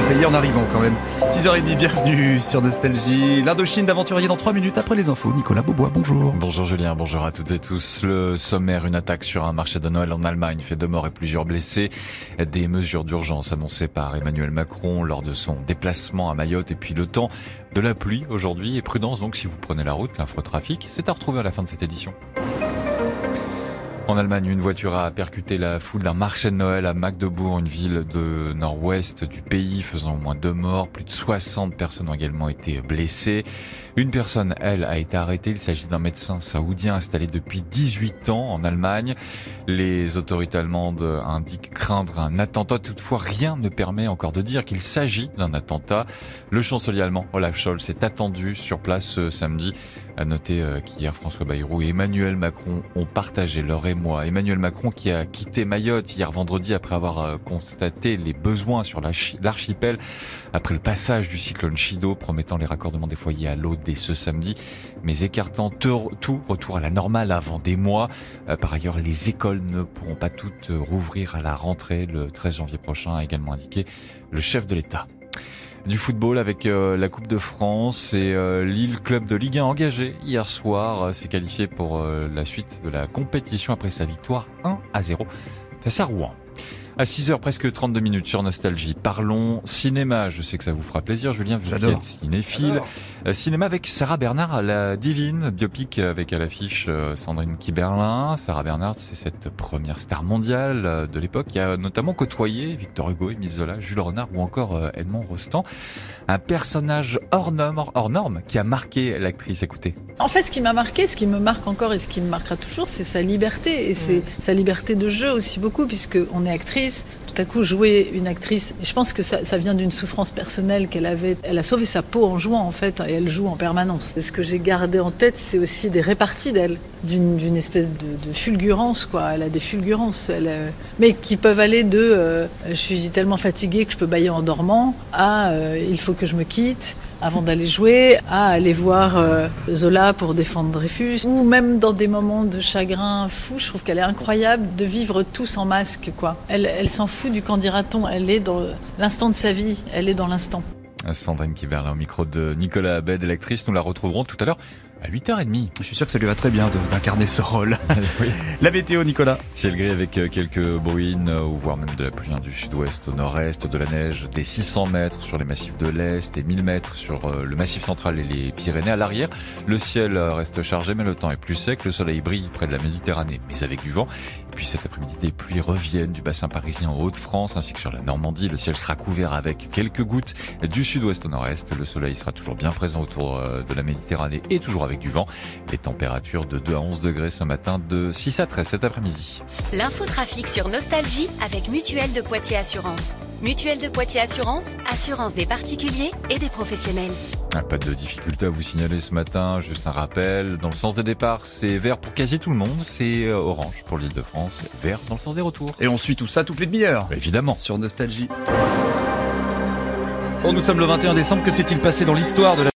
payé en arrivant quand même. 6h30, bienvenue sur Nostalgie. L'Indochine d'aventurier dans 3 minutes après les infos. Nicolas Beaubois, bonjour. Bonjour Julien, bonjour à toutes et tous. Le sommaire, une attaque sur un marché de Noël en Allemagne fait 2 morts et plusieurs blessés. Des mesures d'urgence annoncées par Emmanuel Macron lors de son déplacement à Mayotte. Et puis le temps de la pluie aujourd'hui. Et prudence donc si vous prenez la route, l'infotrafic, c'est à retrouver à la fin de cette édition. En Allemagne, une voiture a percuté la foule d'un marché de Noël à Magdebourg, une ville de nord-ouest du pays, faisant au moins 2 morts. Plus de 60 personnes ont également été blessées. Une personne, elle, a été arrêtée. Il s'agit d'un médecin saoudien installé depuis 18 ans en Allemagne. Les autorités allemandes indiquent craindre un attentat. Toutefois, rien ne permet encore de dire qu'il s'agit d'un attentat. Le chancelier allemand Olaf Scholz est attendu sur place ce samedi. À noter qu'hier, François Bayrou et Emmanuel Macron ont partagé leur émoi. Emmanuel Macron qui a quitté Mayotte hier vendredi après avoir constaté les besoins sur l'archipel après le passage du cyclone Chido, promettant les raccordements des foyers à l'eau dès ce samedi, mais écartant tout retour à la normale avant des mois. Par ailleurs, les écoles ne pourront pas toutes rouvrir à la rentrée le 13 janvier prochain, a également indiqué le chef de l'État. Du football avec la Coupe de France et Lille, club de Ligue 1 engagé hier soir, s'est qualifié pour la suite de la compétition après sa victoire 1-0 face à Rouen. À 6h, presque 32 minutes sur Nostalgie. Parlons cinéma. Je sais que ça vous fera plaisir, Julien, vous qui êtes cinéphile. Cinéma avec Sarah Bernard, la divine, biopic avec à l'affiche Sandrine Kiberlin. Sarah Bernard, c'est cette première star mondiale de l'époque qui a notamment côtoyé Victor Hugo, Émile Zola, Jules Renard ou encore Edmond Rostand. Un personnage hors norme qui a marqué l'actrice. Écoutez. En fait, ce qui m'a marqué, ce qui me marque encore et ce qui me marquera toujours, c'est sa liberté. Et c'est sa liberté de jeu aussi beaucoup, puisque on est actrice. Tout à coup, jouer une actrice, et je pense que ça vient d'une souffrance personnelle qu'elle avait. Elle a sauvé sa peau en jouant, en fait, et elle joue en permanence. Ce que j'ai gardé en tête, c'est aussi des réparties d'elle, d'une espèce de fulgurance, quoi. Elle a des fulgurances, mais qui peuvent aller de je suis tellement fatiguée que je peux bâiller en dormant, à il faut que je me quitte avant d'aller jouer, à aller voir Zola pour défendre Dreyfus, ou même dans des moments de chagrin fou, je trouve qu'elle est incroyable de vivre tout sans masque, quoi. Elle s'en fout du qu'en dira-t-on, elle est dans l'instant de sa vie, elle est dans l'instant. Sandrine Kiberlin au micro de Nicolas Abed, l'actrice, nous la retrouverons tout à l'heure à 8h30. Je suis sûr que ça lui va très bien d'incarner ce rôle. Oui. La météo, Nicolas. Ciel gris avec quelques bruines, ou voire même de la pluie du sud-ouest au nord-est, de la neige des 600 mètres sur les massifs de l'Est et 1000 mètres sur le massif central et les Pyrénées. À l'arrière, le ciel reste chargé, mais le temps est plus sec. Le soleil brille près de la Méditerranée, mais avec du vent. Et puis cet après-midi, des pluies reviennent du bassin parisien en Hauts-de-France, ainsi que sur la Normandie. Le ciel sera couvert avec quelques gouttes du sud-ouest au nord-est. Le soleil sera toujours bien présent autour de la Méditerranée et toujours avec du vent. Les températures de 2 à 11 degrés ce matin, de 6 à 13 cet après-midi. L'infotrafic sur Nostalgie avec Mutuelle de Poitiers Assurance. Mutuelle de Poitiers Assurance, assurance des particuliers et des professionnels. Pas de difficulté à vous signaler ce matin, juste un rappel. Dans le sens des départs, c'est vert pour quasi tout le monde, c'est orange pour l'Île-de-France, vert dans le sens des retours. Et on suit tout ça toutes les demi-heures. Évidemment. Sur Nostalgie. Bon, nous sommes le 21 décembre, que s'est-il passé dans l'histoire de la